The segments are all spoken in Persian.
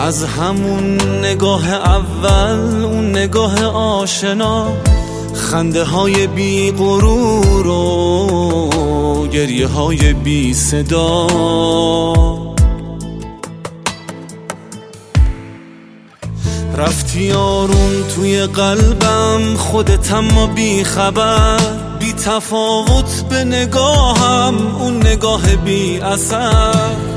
از همون نگاه اول، اون نگاه آشنا، خنده های بی غرور و گریه های بی صدا، رفتی آروم توی قلبم، خودت اما بی خبر، بی تفاوت به نگاهم، اون نگاه بی اثر.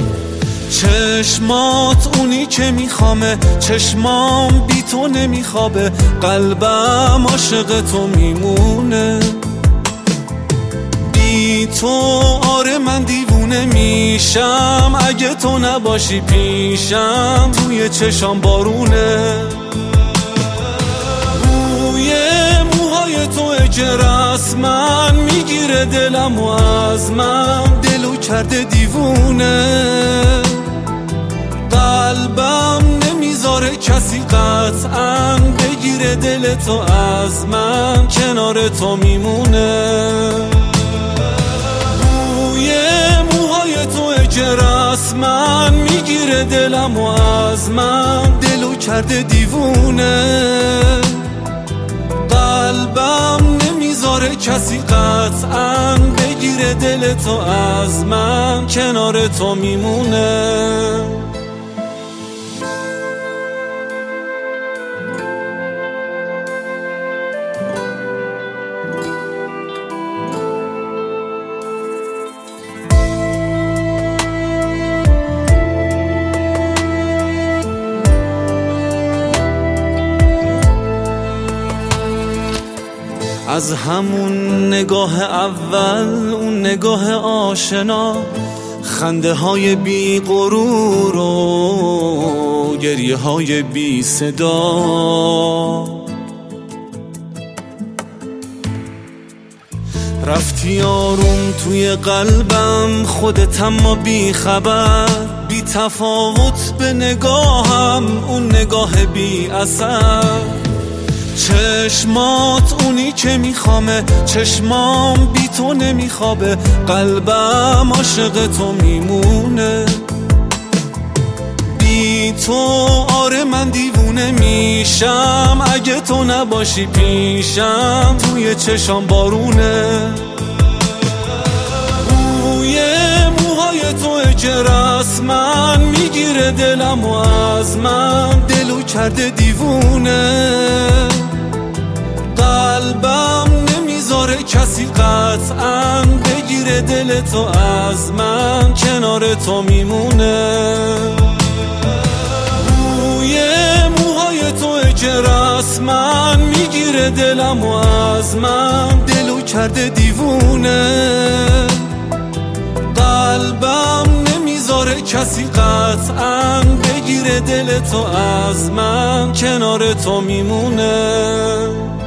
چشمات اونی که میخوامه، چشمام بی تو نمیخوابه، قلبم عاشق تو میمونه. بی تو آره من دیوونه میشم، اگه تو نباشی پیشم، توی چشام بارونه. بوی موهای تو که رسمن میگیره دلم و از من، دلو کرده دیوونه. قلبم نمیذاره کسی قطعاً بگیره دل تو از من، کنار تو میمونه. بوی موهای تو که رسمن میگیره دلم و از من، دلو کرده دیوونه. قلبم نمیذاره کسی قطعاً بگیره دل تو از من، کنار تو میمونه. از همون نگاه اول، اون نگاه آشنا، خنده های بی غرور و گریه های بی صدا، رفتی آروم توی قلبم، خودت اما بی خبر، بی تفاوت به نگاهم، اون نگاه بی اثر. چشمات اونی که میخوامه، چشمام بی تو نمیخوابه، قلبم عاشق تو میمونه. بی تو آره من دیوونه میشم، اگه تو نباشی پیشم، توی چشام بارونه. بوی موهای تو که رسمن میگیره دلم و از من، دلو کرده دیوونه. قلبم نمیذاره کسی قطعاً بگیره دل تو از من، کنار تو میمونه. بوی موهای تو که رسمن میگیره دلم و از من، دلو کرده دیوونه. قلبم نمیذاره کسی قطعاً بگیره دل تو از من، کنار تو میمونه.